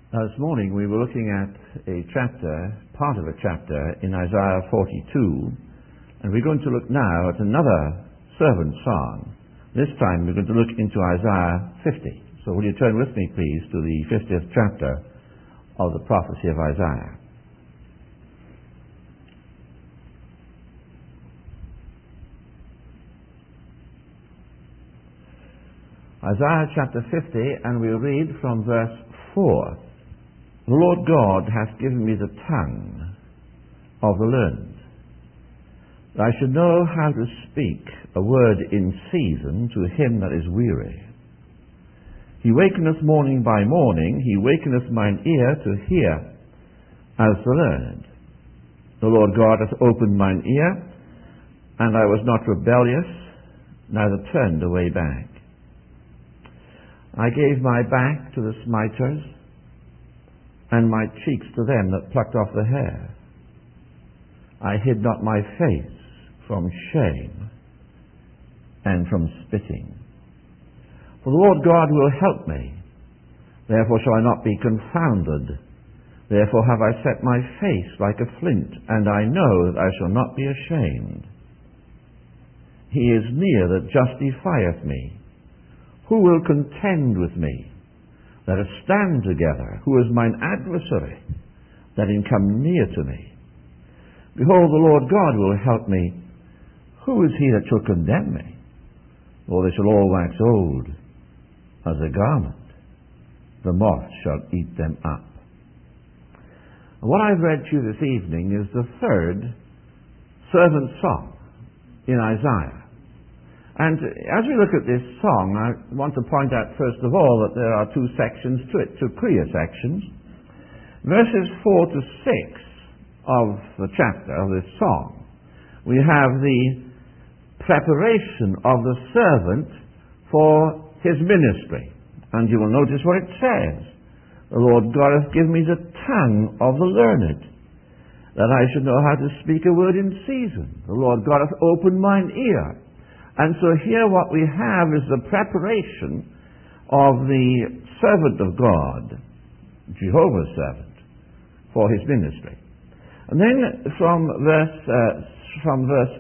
Now, this morning we were looking at a chapter, part of a chapter in Isaiah 42, and we're going to look now at another servant song. This time we're going to look into Isaiah 50. So will you turn with me, please, to the 50th chapter of the prophecy of Isaiah. Isaiah chapter 50, and we'll read from verse 4. The Lord God hath given me the tongue of the learned, that I should know how to speak a word in season to him that is weary. He wakeneth morning by morning, he wakeneth mine ear to hear as the learned. The Lord God hath opened mine ear, and I was not rebellious, neither turned away back. I gave my back to the smiters, and my cheeks to them that plucked off the hair. I hid not my face from shame and from spitting. For the Lord God will help me, therefore shall I not be confounded. Therefore have I set my face like a flint, and I know that I shall not be ashamed. He is near that justifieth me. Who will contend with me? Let us stand together. Who is mine adversary? Let him come near to me. Behold, the Lord God will help me. Who is he that shall condemn me? For they shall all wax old as a garment. The moth shall eat them up. What I've read to you this evening is the third servant song in Isaiah. And as we look at this song, I want to point out first of all that there are two sections to it, two clear sections. Verses 4 to 6 of the chapter, of this song, we have the preparation of the servant for his ministry. And you will notice what it says. The Lord God hath given me the tongue of the learned, that I should know how to speak a word in season. The Lord God hath opened mine ear. And so here what we have is the preparation of the servant of God, Jehovah's servant, for his ministry. And then from verse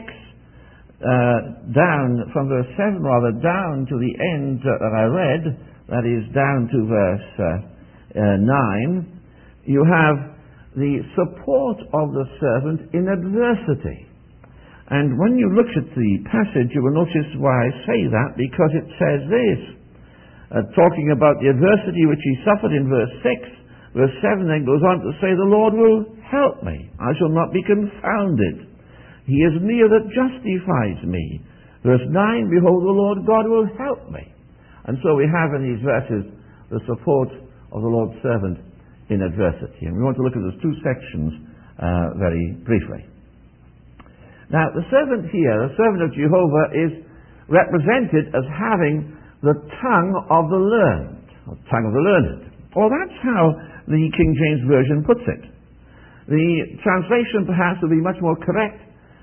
6 from verse 7 rather, down to the end that I read, that is down to verse 9, you have the support of the servant in adversity. And when you look at the passage, you will notice why I say that, because it says this, talking about the adversity which he suffered in verse 6, verse 7 then goes on to say, the Lord will help me, I shall not be confounded. He is near that justifies me. Verse 9, behold, the Lord God will help me. And so we have in these verses the support of the Lord's servant in adversity. And we want to look at those two sections very briefly. Now, the servant here, the servant of Jehovah, is represented as having the tongue of the learned, or tongue of the learned. Well, that's how the King James Version puts it. The translation, perhaps, would be much more correct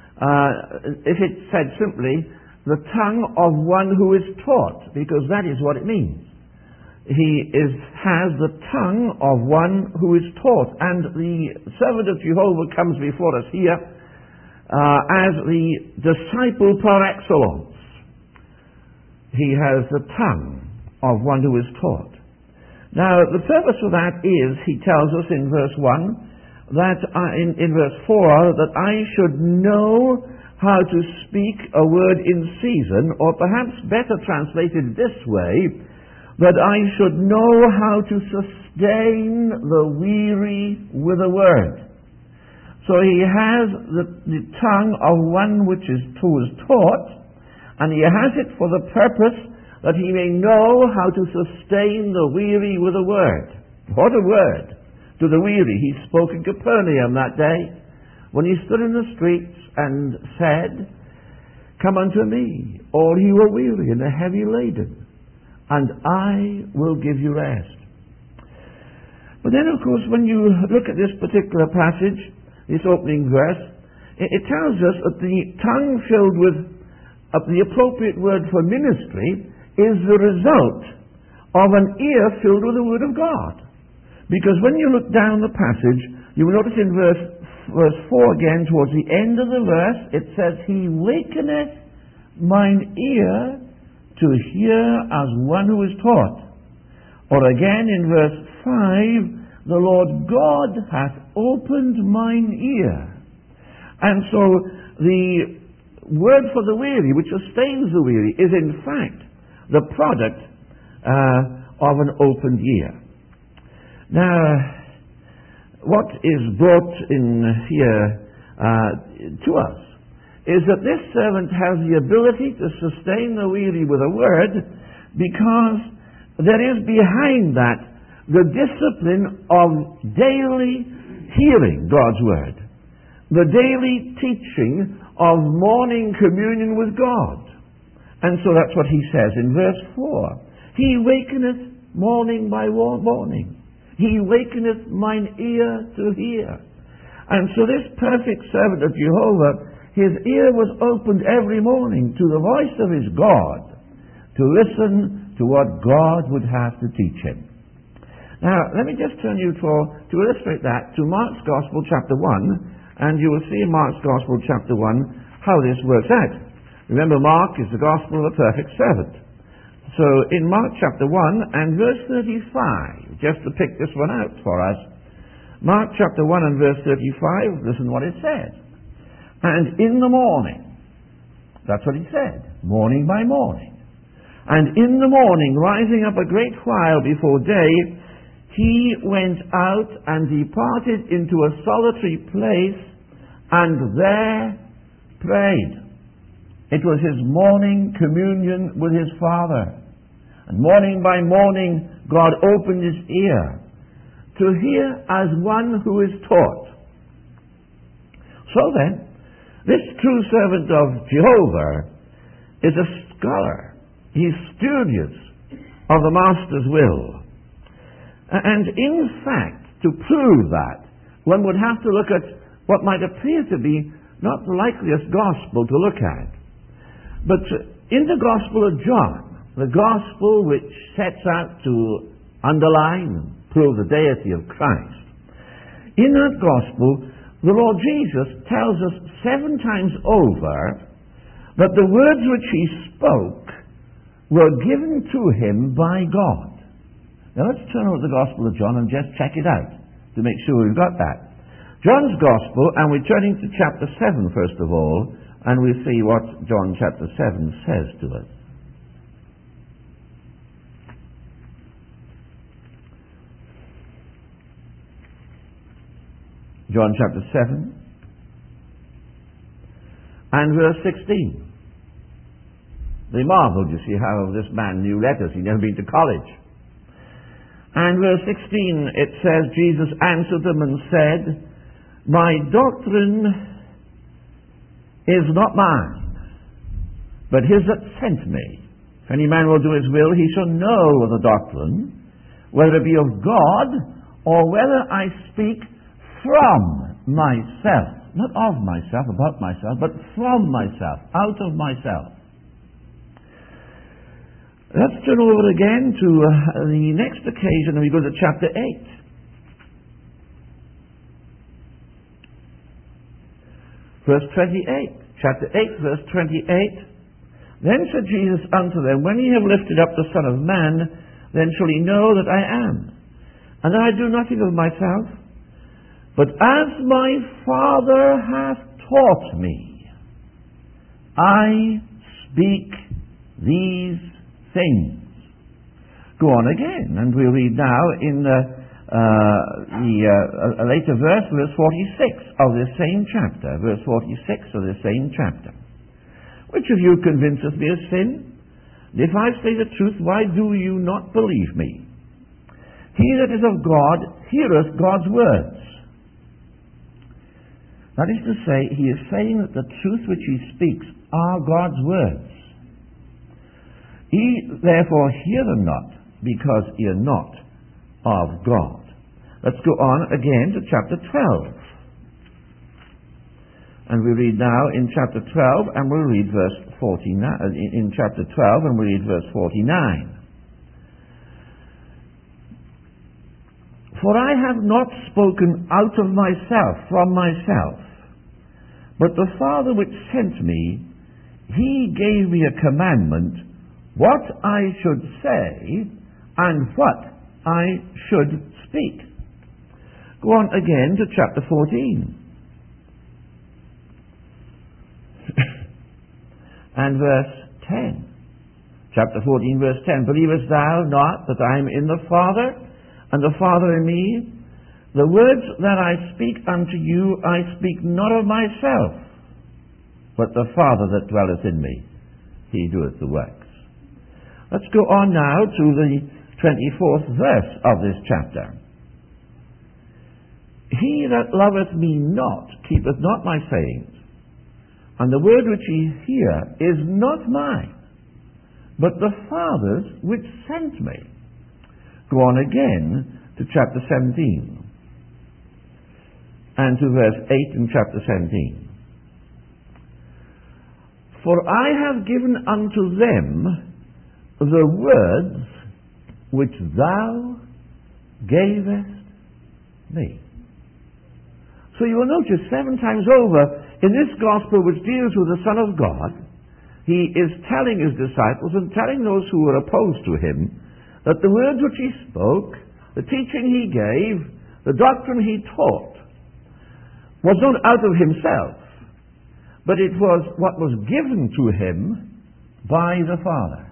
if it said simply, the tongue of one who is taught, because that is what it means. He has the tongue of one who is taught. And the servant of Jehovah comes before us here as the disciple par excellence. He has the tongue of one who is taught. Now, the purpose of that is, he tells us in verse 1, that in verse 4, that I should know how to speak a word in season, or perhaps better translated this way, that I should know how to sustain the weary with a word. So he has the tongue of one who is taught, and he has it for the purpose that he may know how to sustain the weary with a word. What a word to the weary. He spoke in Capernaum that day when he stood in the streets and said, come unto me, all ye who are weary and are heavy laden, and I will give you rest. But then, of course, when you look at this particular passage, this opening verse, it tells us that the tongue filled with the appropriate word for ministry is the result of an ear filled with the Word of God. Because when you look down the passage, you will notice in verse 4 again, towards the end of the verse, it says, He wakeneth mine ear to hear as one who is taught. Or again in verse 5, the Lord God hath opened mine ear. And so the word for the weary, which sustains the weary, is in fact the product of an opened ear. Now, what is brought in here to us is that this servant has the ability to sustain the weary with a word, because there is behind that the discipline of daily hearing God's word, the daily teaching of morning communion with God. And so that's what he says in verse 4. He wakeneth morning by morning. He wakeneth mine ear to hear. And so this perfect servant of Jehovah, his ear was opened every morning to the voice of his God, to listen to what God would have to teach him. Now, let me just turn you to illustrate that to Mark's Gospel chapter 1, and you will see in Mark's Gospel chapter 1 how this works out. Remember, Mark is the Gospel of the perfect servant. So in Mark chapter 1 and verse 35, just to pick this one out for us, Mark chapter 1 and verse 35, listen what it says. And in the morning, that's what he said, morning by morning. And in the morning, rising up a great while before day, he went out and departed into a solitary place, and there prayed. It was his morning communion with his Father. And morning by morning, God opened his ear to hear as one who is taught. So then, this true servant of Jehovah is a scholar. He's studious of the Master's will. And in fact, to prove that, one would have to look at what might appear to be not the likeliest gospel to look at. But in the Gospel of John, the gospel which sets out to underline and prove the deity of Christ, in that gospel, the Lord Jesus tells us 7 times over that the words which he spoke were given to him by God. Now let's turn over to the Gospel of John and just check it out to make sure we've got that. John's Gospel, and we're turning to chapter 7 first of all, and we see what John chapter 7 says to us. John chapter 7 and verse 16. They marveled, you see, how this man knew letters. He'd never been to college. And verse 16, it says, Jesus answered them and said, My doctrine is not mine, but his that sent me. If any man will do his will, he shall know of the doctrine, whether it be of God, or whether I speak from myself. Not of myself, about myself, but from myself, out of myself. Let's turn over again to the next occasion, and we go to chapter 8. Verse 28. Chapter 8, verse 28. Then said Jesus unto them, When ye have lifted up the Son of Man, then shall ye know that I am, and that I do nothing of myself, but as my Father hath taught me, I speak these things. Go on again, and we'll read now in a later verse 46 of this same chapter. Verse 46 of this same chapter. Which of you convinceth me of sin? And if I say the truth, why do you not believe me? He that is of God heareth God's words. That is to say, he is saying that the truth which he speaks are God's words. Ye therefore hear them not, because ye are not of God. Let's go on again to chapter 12. And we read now in chapter 12, and we'll read verse 49. In chapter 12, and we'll read verse 49. For I have not spoken out of myself, from myself, but the Father which sent me, he gave me a commandment, what I should say, and what I should speak. Go on again to chapter 14. And verse 10. Chapter 14, verse 10. Believest thou not that I am in the Father, and the Father in me? The words that I speak unto you, I speak not of myself, but the Father that dwelleth in me, he doeth the works. Let's go on now to the 24th verse of this chapter. He that loveth me not keepeth not my sayings, and the word which ye hear is not mine, but the Father's which sent me. Go on again to chapter 17, and to verse 8 in chapter 17. For I have given unto them the words which thou gavest me. So you will notice 7 times over in this gospel which deals with the Son of God, he is telling his disciples and telling those who were opposed to him that the words which he spoke, the teaching he gave, the doctrine he taught, was not out of himself, but it was what was given to him by the Father.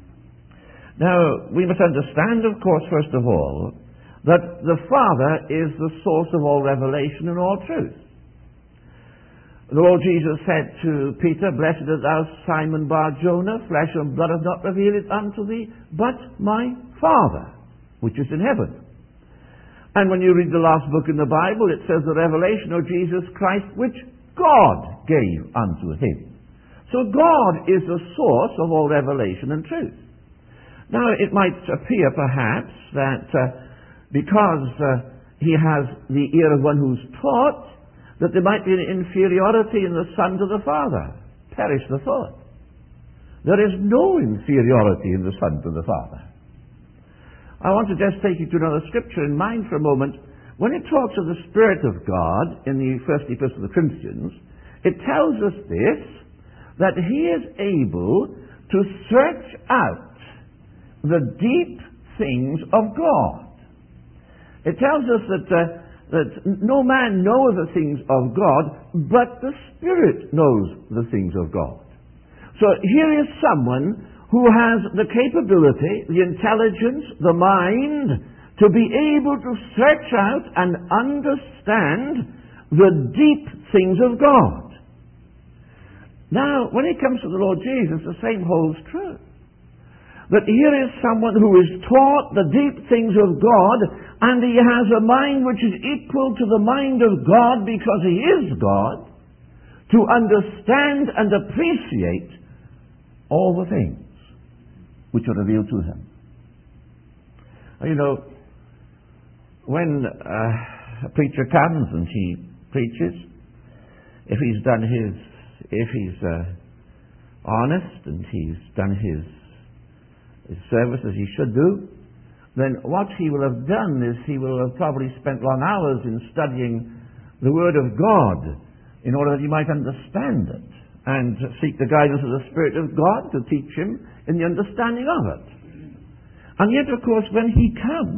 Now, we must understand, of course, first of all, that the Father is the source of all revelation and all truth. The Lord Jesus said to Peter, Blessed art thou, Simon Bar-Jonah, flesh and blood hath not revealed it unto thee, but my Father, which is in heaven. And when you read the last book in the Bible, it says the revelation of Jesus Christ, which God gave unto him. So God is the source of all revelation and truth. Now, it might appear, perhaps, that because he has the ear of one who's taught, that there might be an inferiority in the Son to the Father. Perish the thought. There is no inferiority in the Son to the Father. I want to just take you to another scripture in mind for a moment. When it talks of the Spirit of God in the first epistle of the Corinthians, it tells us this, that he is able to search out the deep things of God. It tells us that no man knoweth the things of God, but the Spirit knows the things of God. So here is someone who has the capability, the intelligence, the mind, to be able to search out and understand the deep things of God. Now, when it comes to the Lord Jesus, the same holds true. That here is someone who is taught the deep things of God, and he has a mind which is equal to the mind of God because he is God, to understand and appreciate all the things which are revealed to him. You know, when a preacher comes and he preaches, if he's honest and he's done his service as he should do, then what he will have done is he will have probably spent long hours in studying the Word of God in order that he might understand it and seek the guidance of the Spirit of God to teach him in the understanding of it. And yet, of course, when he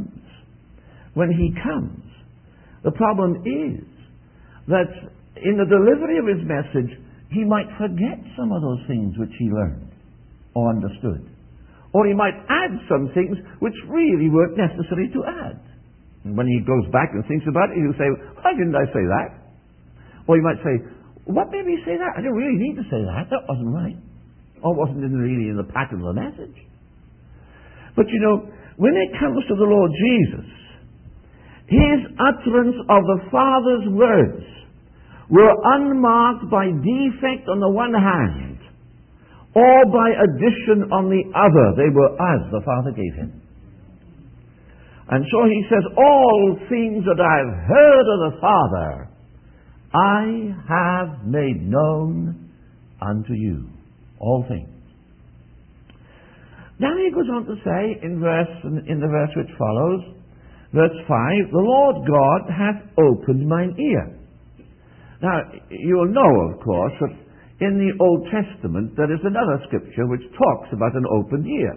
comes, the problem is that in the delivery of his message, he might forget some of those things which he learned or understood. Or he might add some things which really weren't necessary to add. And when he goes back and thinks about it, he'll say, why didn't I say that? Or he might say, what made me say that? I didn't really need to say that. That wasn't right. Or wasn't really in the pattern of the message. But you know, when it comes to the Lord Jesus, his utterance of the Father's words were unmarked by defect on the one hand, or by addition on the other. They were as the Father gave him. And so he says, all things that I've heard of the Father, I have made known unto you. All things. Now he goes on to say in the verse which follows, Verse 5, the Lord God hath opened mine ear. Now, you'll know, of course, that in the Old Testament there is another scripture which talks about an opened ear.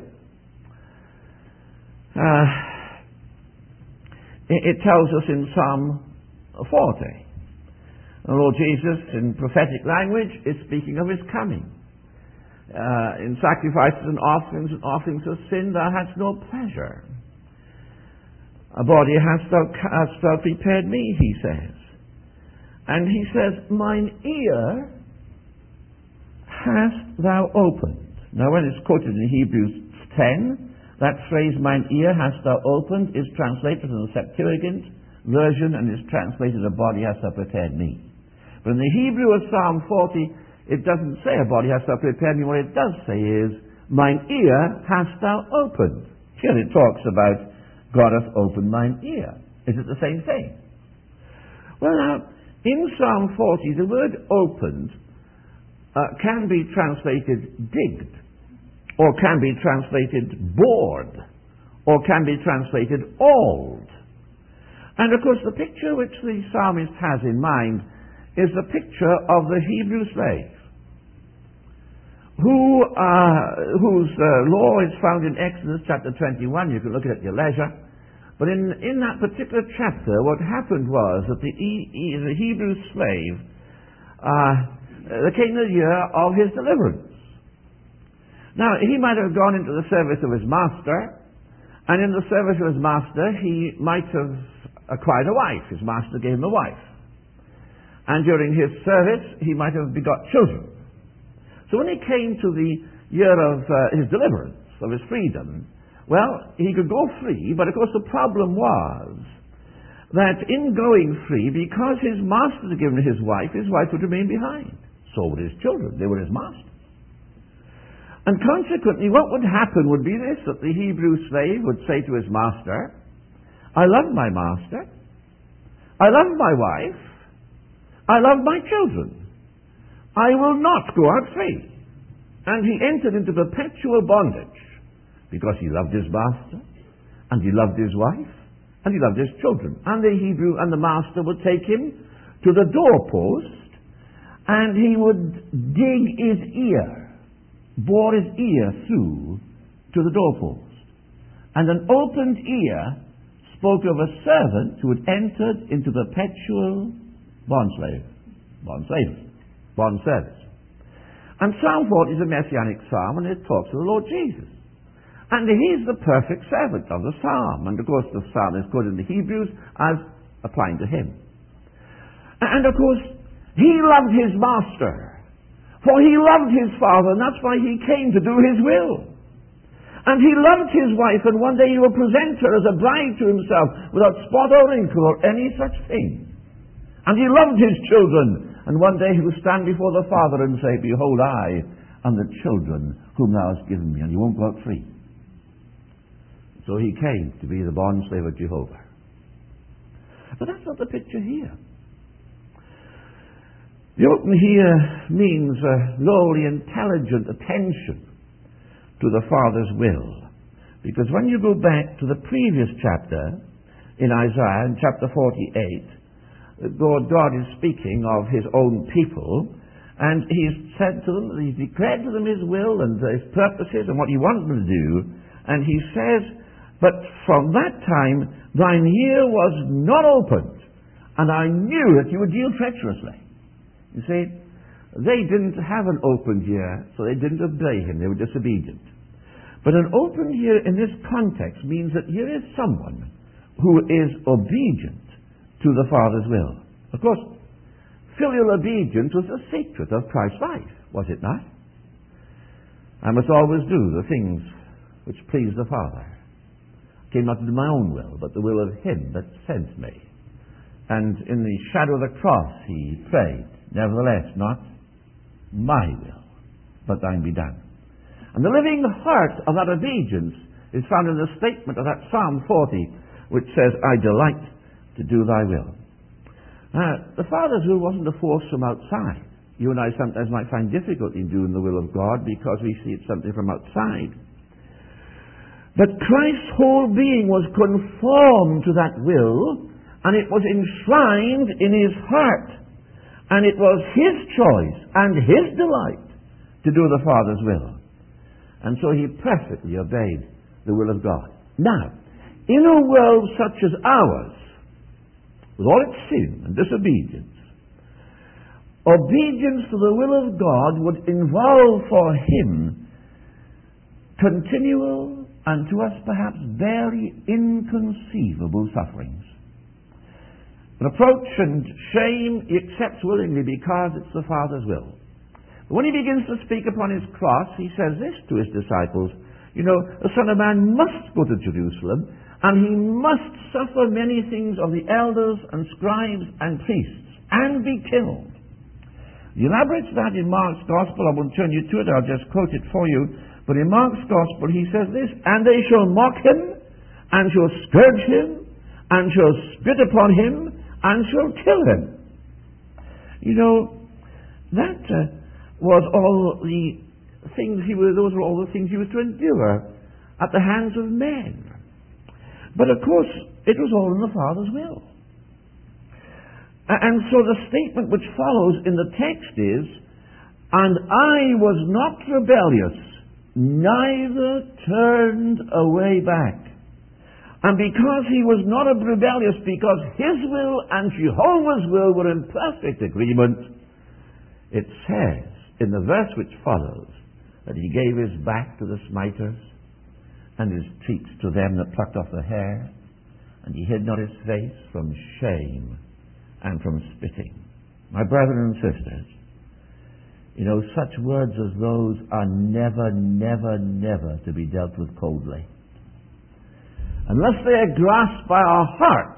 It tells us in Psalm 40. The Lord Jesus, in prophetic language, is speaking of his coming. In sacrifices and offerings of sin, thou hadst no pleasure. A body hast thou prepared me, he says. And he says, mine ear hast thou opened. Now when it's quoted in Hebrews 10, that phrase, mine ear hast thou opened, is translated in the Septuagint version and is translated, a body hast thou prepared me. But in the Hebrew of Psalm 40, it doesn't say a body hast thou prepared me. What it does say is, mine ear hast thou opened. Here it talks about God hath opened mine ear. Is it the same thing? Well now, in Psalm 40, the word opened can be translated digged, or can be translated bored, or can be translated auled. And of course the picture which the psalmist has in mind is the picture of the Hebrew slave, whose law is found in Exodus chapter 21. You can look at it at your leisure. But in that particular chapter, what happened was that the Hebrew slave, there came the year of his deliverance. Now, he might have gone into the service of his master, and in the service of his master, he might have acquired a wife. His master gave him a wife. And during his service, he might have begot children. So when he came to the year of his deliverance, of his freedom, well, he could go free, but of course the problem was that in going free, because his master had given his wife would remain behind. So would his children. They were his master. And consequently, what would happen would be this, that the Hebrew slave would say to his master, I love my master, I love my wife, I love my children, I will not go out free. And he entered into perpetual bondage, because he loved his master, and he loved his wife, and he loved his children. And the Hebrew and the master would take him to the doorpost, and he would dig his ear, bore his ear through to the doorpost. And an opened ear spoke of a servant who had entered into perpetual bond service. And Psalm 40 is a messianic psalm, and it talks of the Lord Jesus. And he's the perfect servant of the psalm. And of course the psalm is quoted in the Hebrews as applying to him. And of course, he loved his master. For he loved his father, and that's why he came to do his will. And he loved his wife, and one day he will present her as a bride to himself, without spot or wrinkle or any such thing. And he loved his children, and one day he will stand before the Father and say, behold, I and the children whom thou hast given me, and he won't go out free. So he came to be the bondslave of Jehovah. But that's not the picture here. The open here means a lowly, intelligent attention to the Father's will. Because when you go back to the previous chapter in Isaiah, in chapter 48, God is speaking of his own people, and he's said to them, he's declared to them his will and his purposes and what he wanted them to do, and he says, but from that time thine ear was not opened, and I knew that you would deal treacherously. You see, they didn't have an opened ear, so they didn't obey him, they were disobedient. But an opened ear in this context means that here is someone who is obedient to the Father's will. Of course, filial obedience was the secret of Christ's life, was it not? I must always do the things which please the Father. I came not to do my own will, but the will of him that sent me. And in the shadow of the cross he prayed, nevertheless, not my will, but thine be done. And the living heart of that obedience is found in the statement of that Psalm 40, which says, I delight to do thy will. The Father's will wasn't a force from outside. You and I sometimes might find difficulty in doing the will of God because we see it's something from outside. But Christ's whole being was conformed to that will, and it was enshrined in his heart. And it was his choice and his delight to do the Father's will. And so he perfectly obeyed the will of God. Now, in a world such as ours, with all its sin and disobedience, obedience to the will of God would involve for him continual and to us perhaps very inconceivable sufferings. Reproach and shame he accepts willingly because it's the Father's will. But when he begins to speak upon his cross, he says this to his disciples, you know, the Son of Man must go to Jerusalem, and he must suffer many things of the elders and scribes and priests, and be killed. He elaborates that in Mark's Gospel. I won't turn you to it, I'll just quote it for you. But in Mark's Gospel he says this, and they shall mock him, and shall scourge him, and shall spit upon him, and shall kill him. You know, that was all the things those were all the things he was to endure at the hands of men. But of course, it was all in the Father's will. And so the statement which follows in the text is, and I was not rebellious, neither turned away back. And because he was not rebellious, because his will and Jehovah's will were in perfect agreement, it says in the verse which follows that he gave his back to the smiters and his cheeks to them that plucked off the hair, and he hid not his face from shame and from spitting. My brethren and sisters, you know, such words as those are never, never, never to be dealt with coldly. Unless they are grasped by our heart,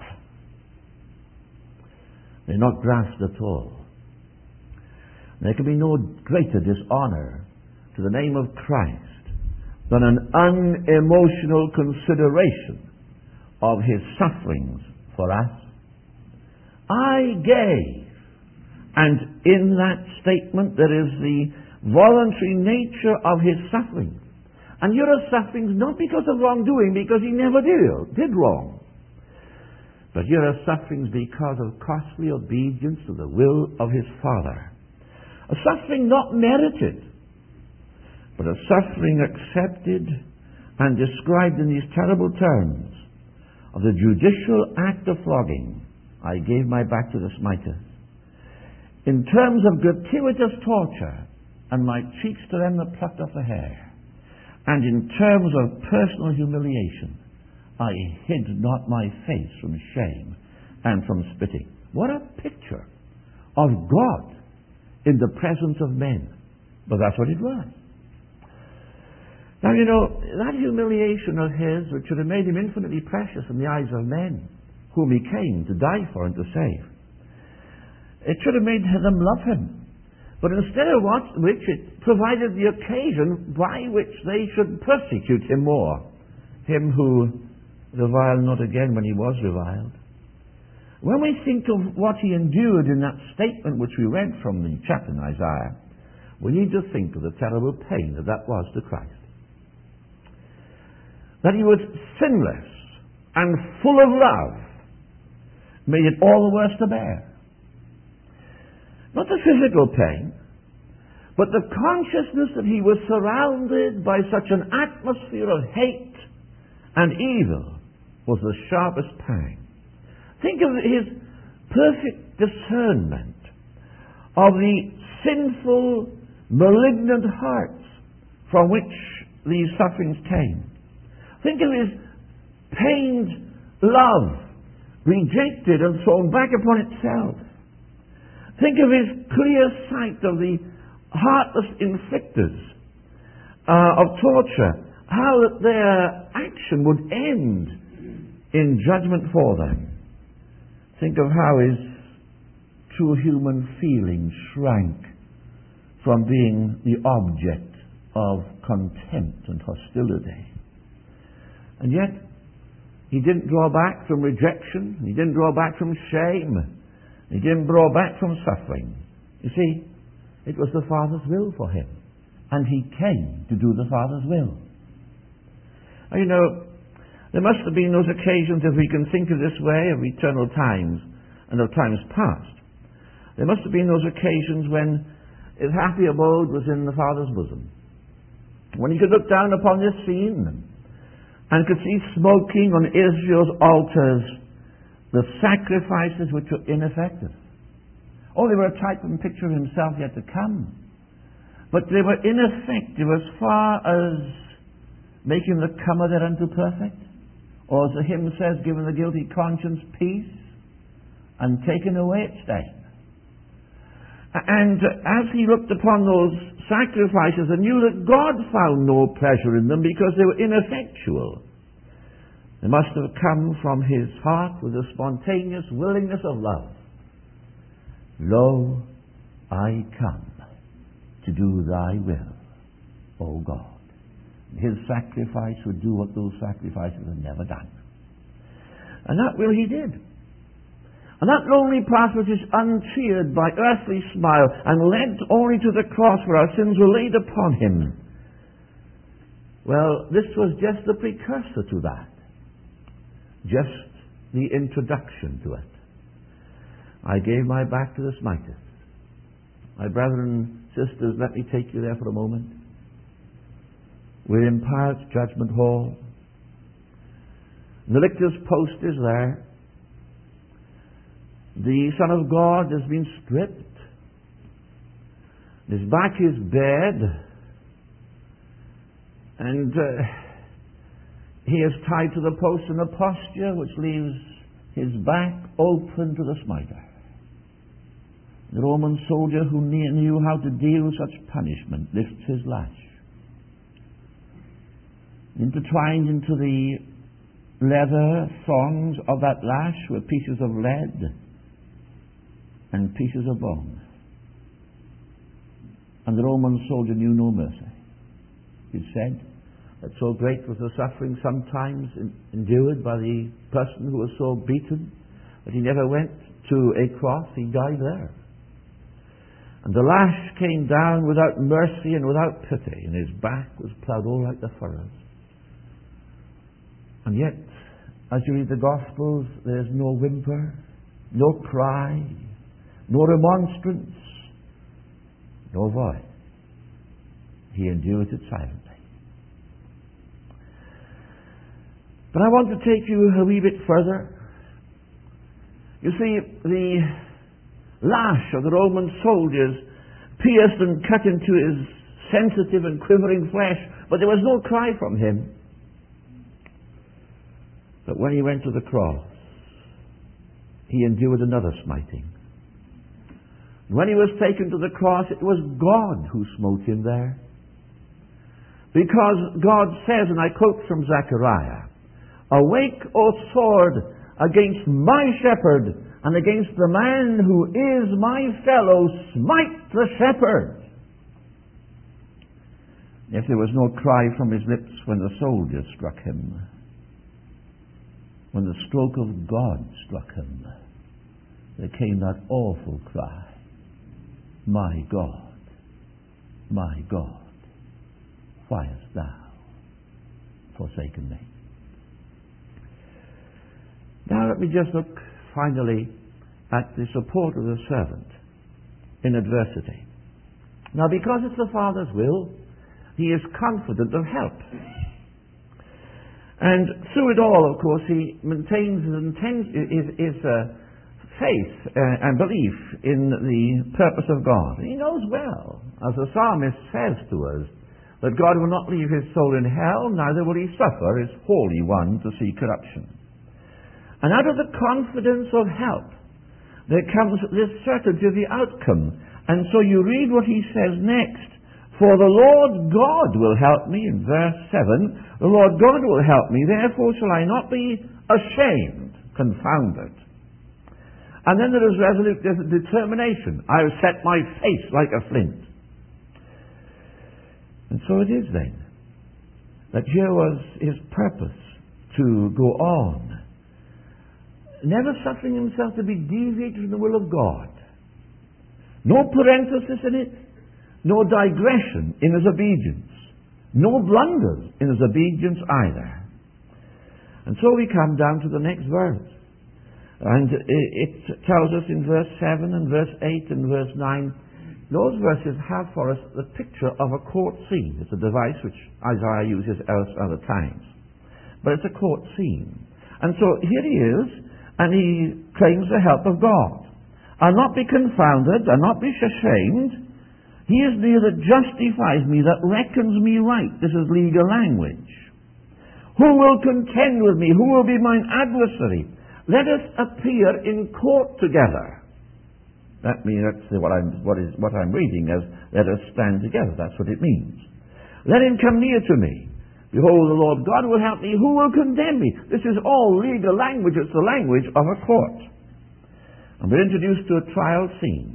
they're not grasped at all. There can be no greater dishonor to the name of Christ than an unemotional consideration of his sufferings for us. I gave. And in that statement there is the voluntary nature of his suffering. And your sufferings not because of wrongdoing, because he never did wrong. But your sufferings because of costly obedience to the will of his Father. A suffering not merited, but a suffering accepted and described in these terrible terms of the judicial act of flogging. I gave my back to the smiters. In terms of gratuitous torture, and my cheeks to them that plucked off the hair. And in terms of personal humiliation, I hid not my face from shame and from spitting. What a picture of God in the presence of men. But that's what it was. Now, you know, that humiliation of his, which should have made him infinitely precious in the eyes of men, whom he came to die for and to save, it should have made them love him. But instead of which it provided the occasion by which they should persecute him more. Him who reviled not again when he was reviled. When we think of what he endured in that statement which we read from the chapter in Isaiah, we need to think of the terrible pain that was to Christ. That he was sinless and full of love made it all the worse to bear. Not the physical pain, but the consciousness that he was surrounded by such an atmosphere of hate and evil was the sharpest pang. Think of his perfect discernment of the sinful, malignant hearts from which these sufferings came. Think of his pained love, rejected and thrown back upon itself. Think of his clear sight of the heartless inflictors of torture, how that their action would end in judgment for them. Think of how his true human feelings shrank from being the object of contempt and hostility. And yet, he didn't draw back from rejection, he didn't draw back from shame, he didn't draw back from suffering. You see, it was the Father's will for him. And he came to do the Father's will. And you know, there must have been those occasions, if we can think of this way, of eternal times and of times past. There must have been those occasions when his happy abode was in the Father's bosom. When he could look down upon this scene and could see smoking on Israel's altars the sacrifices which were ineffective. Oh, they were a type and picture of himself yet to come. But they were ineffective as far as making the comer thereunto perfect. Or as the hymn says, giving the guilty conscience peace and taking away its stain. And as he looked upon those sacrifices and knew that God found no pleasure in them because they were ineffectual, they must have come from his heart with a spontaneous willingness of love. Lo, I come to do thy will, O God. His sacrifice would do what those sacrifices had never done. And that will he did. And that lonely prophet is uncheered by earthly smile and led only to the cross where our sins were laid upon him. Well, this was just the precursor to that. Just the introduction to it. I gave my back to the smiters. My brethren and sisters, let me take you there for a moment. We're in Pilate's judgment hall. The lictor's post is there. The Son of God has been stripped. His back is bared. And he is tied to the post in a posture which leaves his back open to the smiter. The Roman soldier who knew how to deal with such punishment lifts his lash. Intertwined into the leather thongs of that lash were pieces of lead and pieces of bone. And the Roman soldier knew no mercy. It said that so great was the suffering sometimes endured by the person who was so beaten that he never went to a cross, he died there. And the lash came down without mercy and without pity, and his back was ploughed all like the furrows. And yet, as you read the Gospels, there's no whimper, no cry, no remonstrance, no voice. He endures it silently. But I want to take you a wee bit further. You see, the lash of the Roman soldiers pierced and cut into his sensitive and quivering flesh, but there was no cry from him. But when he went to the cross, he endured another smiting. When he was taken to the cross, it was God who smote him there. Because God says, and I quote from Zechariah, "Awake, O sword, against my shepherd, and against the man who is my fellow, smite the shepherd." If there was no cry from his lips when the soldier struck him, when the stroke of God struck him, there came that awful cry, my God, why hast thou forsaken me?" Now let me just look finally at the support of the servant in adversity. Now, because it's the Father's will, he is confident of help. And through it all, of course, he maintains his faith and belief in the purpose of God. And he knows well, as the psalmist says to us, that God will not leave his soul in hell, neither will he suffer his Holy One to see corruption. And out of the confidence of help, there comes this certainty of the outcome. And so you read what he says next. "For the Lord God will help me," in verse 7. "The Lord God will help me, therefore shall I not be ashamed, confounded." And then there is resolute determination. "I have set my face like a flint." And so it is then, that here was his purpose to go on, never suffering himself to be deviated from the will of God. No parenthesis in it, no digression in his obedience, no blunders in his obedience either. And so we come down to the next verse. And it tells us in verse 7 and verse 8 and verse 9, those verses have for us the picture of a court scene. It's a device which Isaiah uses else other times. But it's a court scene. And so here he is, and he claims the help of God. I'll not be confounded, I'll not be ashamed. He is near that justifies me, that reckons me right. This is legal language. Who will contend with me? Who will be mine adversary? Let us appear in court together. That means that's what I'm reading as let us stand together. That's what it means. Let him come near to me. Behold, the Lord God will help me. Who will condemn me? This is all legal language. It's the language of a court. And we're introduced to a trial scene.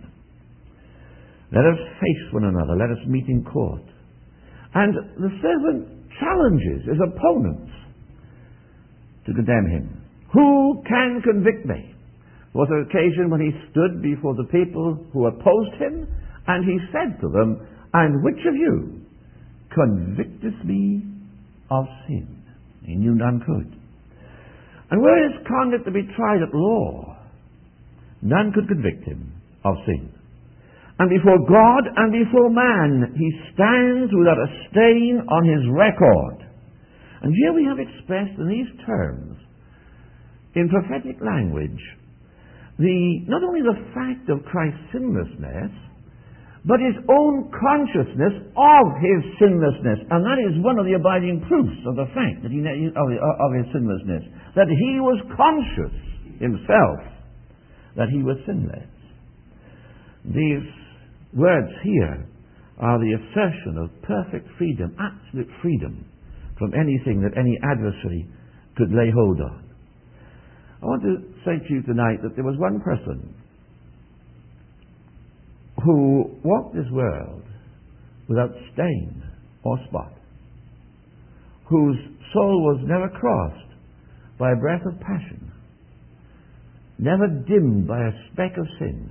Let us face one another. Let us meet in court. And the servant challenges his opponents to condemn him. Who can convict me? There was an occasion when he stood before the people who opposed him, and he said to them, and which of you convicteth me of sin? He knew none could. And were his conduct to be tried at law, none could convict him of sin. And before God and before man, he stands without a stain on his record. And here we have expressed in these terms, in prophetic language, not only the fact of Christ's sinlessness, but his own consciousness of his sinlessness. And that is one of the abiding proofs of the fact that of his sinlessness, that he was conscious himself that he was sinless. These words here are the assertion of perfect freedom, absolute freedom from anything that any adversary could lay hold on. I want to say to you tonight that there was one person who walked this world without stain or spot, whose soul was never crossed by a breath of passion, never dimmed by a speck of sin,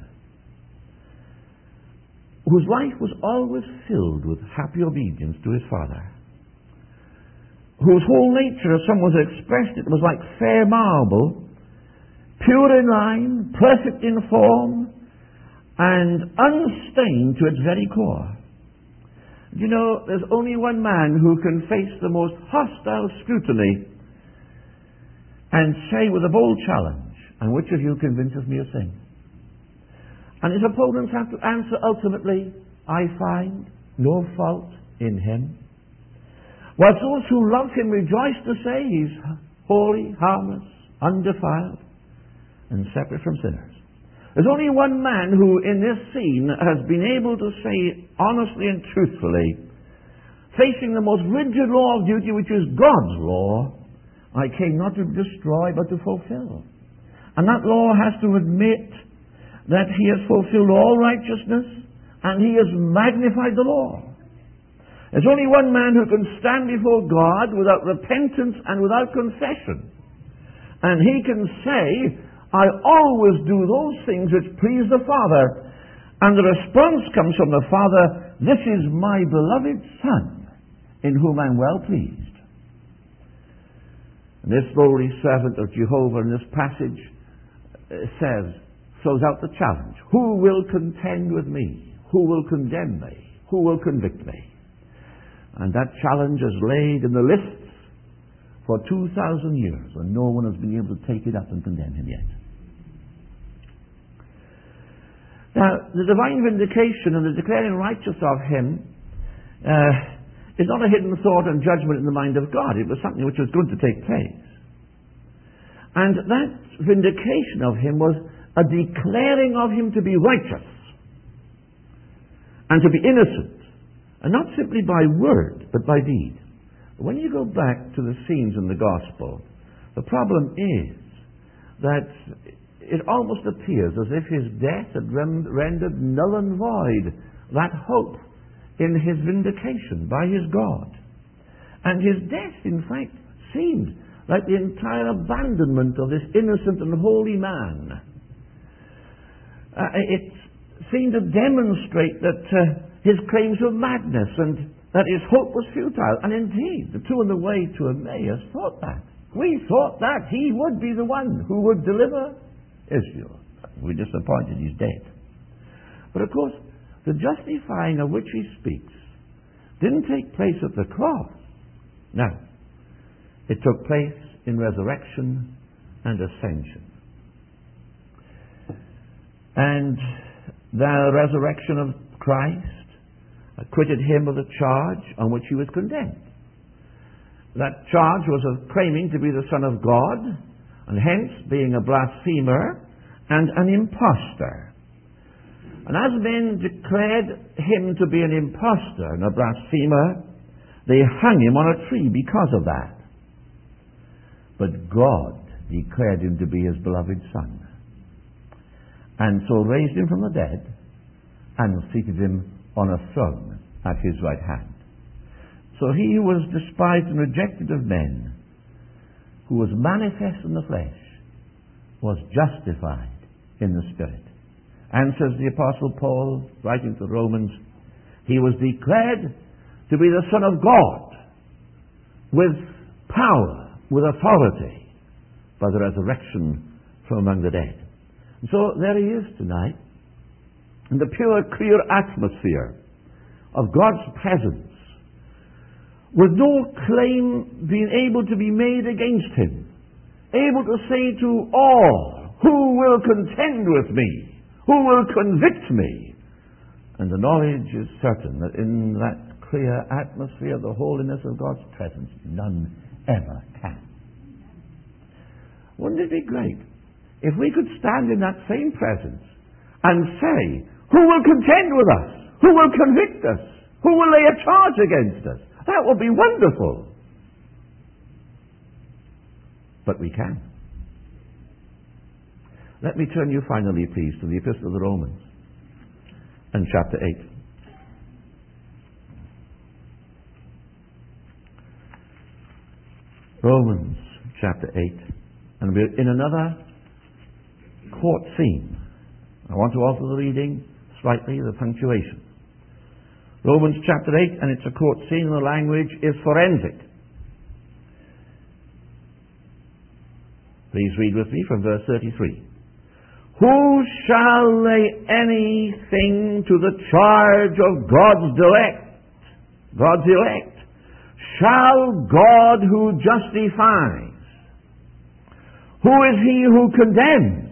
whose life was always filled with happy obedience to his Father, whose whole nature, as someone has expressed it, was like fair marble, pure in line, perfect in form, and unstained to its very core. You know, there's only one man who can face the most hostile scrutiny and say with a bold challenge, and which of you convinces me of sin? And his opponents have to answer ultimately, I find no fault in him. Whilst those who love him rejoice to say he's holy, harmless, undefiled, and separate from sinners. There's only one man who in this scene has been able to say honestly and truthfully, facing the most rigid law of duty, which is God's law, I came not to destroy but to fulfill. And that law has to admit that he has fulfilled all righteousness and he has magnified the law. There's only one man who can stand before God without repentance and without confession. And he can say, I always do those things which please the Father. And the response comes from the Father, this is my beloved Son, in whom I'm well pleased. And this lowly servant of Jehovah in this passage throws out the challenge. Who will contend with me? Who will condemn me? Who will convict me? And that challenge is laid in the lists for 2,000 years, and no one has been able to take it up and condemn him yet. Now, the divine vindication and the declaring righteous of him is not a hidden thought and judgment in the mind of God. It was something which was going to take place. And that vindication of him was a declaring of him to be righteous and to be innocent, and not simply by word, but by deed. When you go back to the scenes in the Gospel, the problem is that it almost appears as if his death had rendered null and void that hope in his vindication by his God. And his death, in fact, seemed like the entire abandonment of this innocent and holy man. It seemed to demonstrate that his claims were madness, and that his hope was futile. And indeed, the two on the way to Emmaus thought that. We thought that he would be the one who would deliver Israel. We're disappointed he's dead. But of course, the justifying of which he speaks didn't take place at the cross. No. It took place in resurrection and ascension. And the resurrection of Christ acquitted him of the charge on which he was condemned. That charge was of claiming to be the Son of God, and hence being a blasphemer and an impostor. And as men declared him to be an impostor and a blasphemer, they hung him on a tree because of that. But God declared him to be his beloved Son, and so raised him from the dead and seated him on a throne at his right hand. So he who was despised and rejected of men, who was manifest in the flesh, was justified in the Spirit. And says the Apostle Paul, writing to Romans, he was declared to be the Son of God with power, with authority, by the resurrection from among the dead. And so there he is tonight, in the pure, clear atmosphere of God's presence, with no claim being able to be made against him, able to say to all, who will contend with me? Who will convict me? And the knowledge is certain that in that clear atmosphere of the holiness of God's presence, none ever can. Wouldn't it be great if we could stand in that same presence and say, who will contend with us? Who will convict us? Who will lay a charge against us? That would be wonderful. But we can. Let me turn you finally, please, to the Epistle of the Romans and chapter 8. Romans chapter 8. And we're in another court scene. I want to alter the reading slightly, the punctuation. Romans chapter 8, and it's a court scene, and the language is forensic. Please read with me from verse 33. Who shall lay anything to the charge of God's elect? God's elect. Shall God who justifies? Who is he who condemns?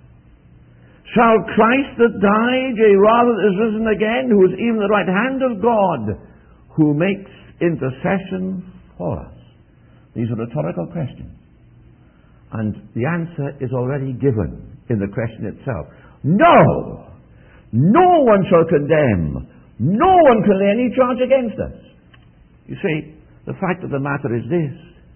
Shall Christ that died, yea, rather is risen again, who is even the right hand of God, who makes intercession for us? These are rhetorical questions. And the answer is already given in the question itself. No! No one shall condemn. No one can lay any charge against us. You see, the fact of the matter is this,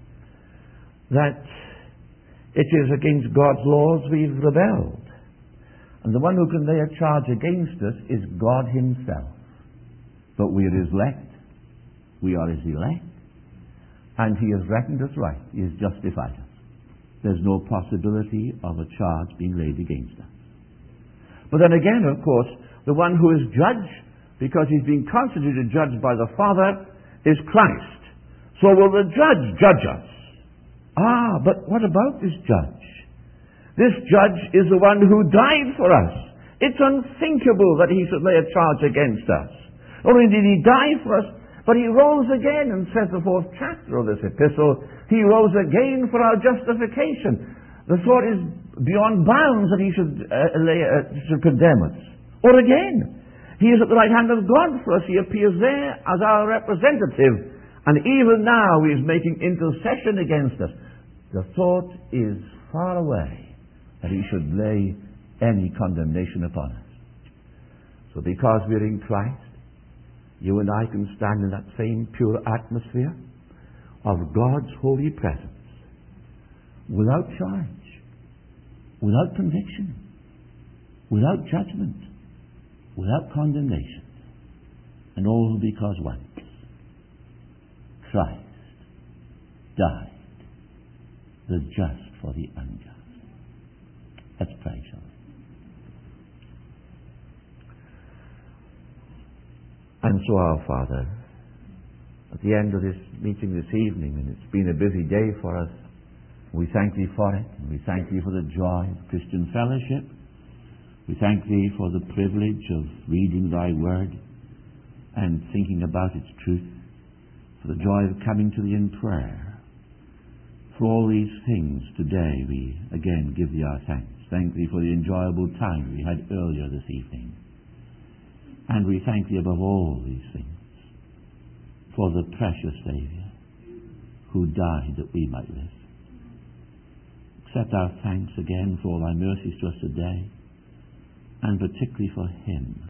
that it is against God's laws we've rebelled. And the one who can lay a charge against us is God himself. But we are his elect. We are his elect. And he has reckoned us right. He has justified us. There's no possibility of a charge being laid against us. But then again, of course, the one who is judge, because he's been constituted judge by the Father, is Christ. So will the judge judge us? Ah, but what about this judge? This judge is the one who died for us. It's unthinkable that he should lay a charge against us. Not only did he die for us, but he rose again, and says the 4th chapter of this epistle, he rose again for our justification. The thought is beyond bounds that he should condemn us. Or again, he is at the right hand of God for us. He appears there as our representative, and even now he is making intercession against us. The thought is far away that he should lay any condemnation upon us. So because we're in Christ, you and I can stand in that same pure atmosphere of God's holy presence, without charge, without conviction, without judgment, without condemnation, and all because once Christ died, the just for the unjust. Let's pray, shall we? And so, our Father, at the end of this meeting this evening, and it's been a busy day for us. We thank Thee for it, and we thank Thee for the joy of Christian fellowship. We thank Thee for the privilege of reading Thy Word and thinking about its truth, for the joy of coming to Thee in prayer. For all these things today we again give Thee our thanks. Thank Thee for the enjoyable time we had earlier this evening. And we thank Thee above all these things for the precious Saviour who died that we might live. Accept our thanks again for all Thy mercies to us today, and particularly for Him